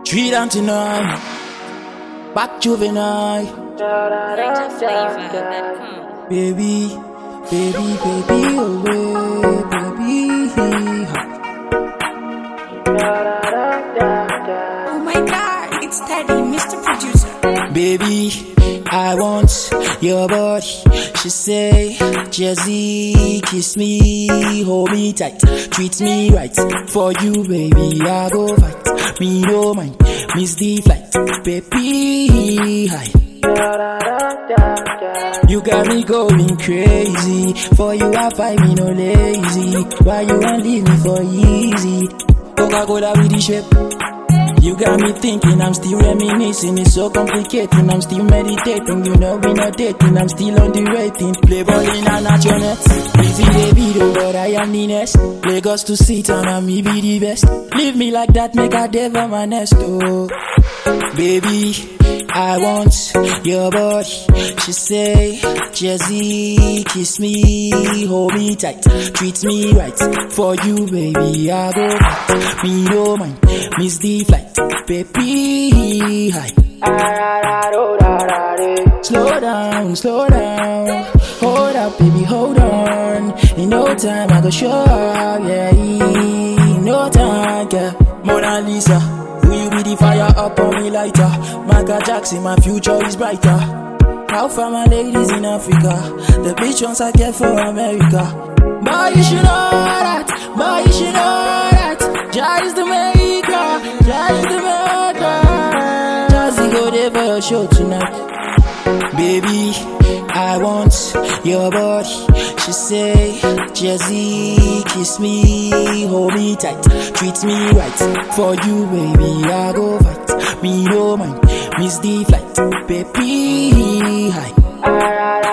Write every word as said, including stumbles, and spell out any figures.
Treat them tonight, back juvenile. Ninja flavor dot com. Baby, baby, baby, away, baby. Oh my god, it's Teddy, Mister Producer. Baby, I want your body. She say, Jazzy, kiss me, hold me tight, treat me right. For you, baby, I go fight. Me no mind, miss the flight, baby. Hi. You got me going crazy. For you, I find me no lazy. Why you won't leave me for easy? Coca-Cola with the shape. You got me thinking, I'm still reminiscing. It's so complicated, I'm still meditating. You know we not dating, I'm still on the waiting. Play ball in and at your net. Busy baby though, but I am the next. Lagos to sit on and me be the best. Leave me like that, make a devil my nest, oh. Baby, I want your body. She say, Jazzy, kiss me, hold me tight, treat me right. For you, baby, I go back. Me no mind, miss the flight, baby. Hi. Slow down, slow down. Hold up, baby, hold on. In no time, I go show up, yeah. In no time, yeah. Mona Lisa, will you be the fire up on me lighter? Michael Jackson, my future is brighter. How far my ladies in Africa? The bitch ones I get for America. Boy, you should know that. Boy, you should know that. Jah is the maker. Jah is the maker. Jazzy go there for your show tonight. Baby, I want your body. She say, Jazzy, kiss me, hold me tight, treat me right. For you, baby, I go fight. Me no mind, miss the flight, baby. Hi.